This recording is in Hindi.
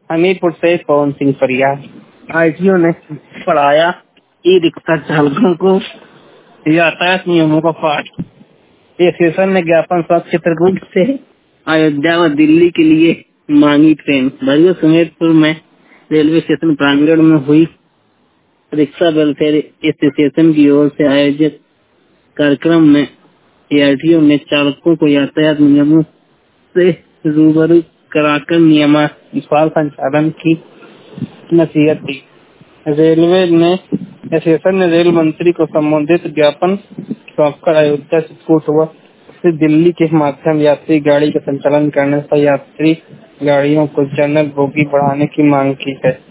हमीरपुर से पवन सिंह फरियाद। आईटीओ ने पढ़ाया ई रिक्शा चालकों को यातायात नियमों का पाठ। एसोसिएशन ने ज्ञापन सौंप चित्रकूट से अयोध्या व दिल्ली के लिए मांगी ट्रेन। भरिया सुमेरपुर में रेलवे स्टेशन प्रांगण में हुई रिक्शा वेलफेयर एसोसिएशन की ओर से आयोजित कार्यक्रम में आईटीओ ने चालकों को यातायात नियमों से रूबरू कराकर नियमानुसार संचालन की नसीहत दी। रेलवे ने एसोसिएशन ने रेल मंत्री को संबंधित ज्ञापन सौंपकर अयोध्या से चित्रकूट व फिर दिल्ली के माध्यम यात्री गाड़ी का संचालन करने तथा यात्री गाड़ियों को जनरल बोगी बढ़ाने की मांग की है।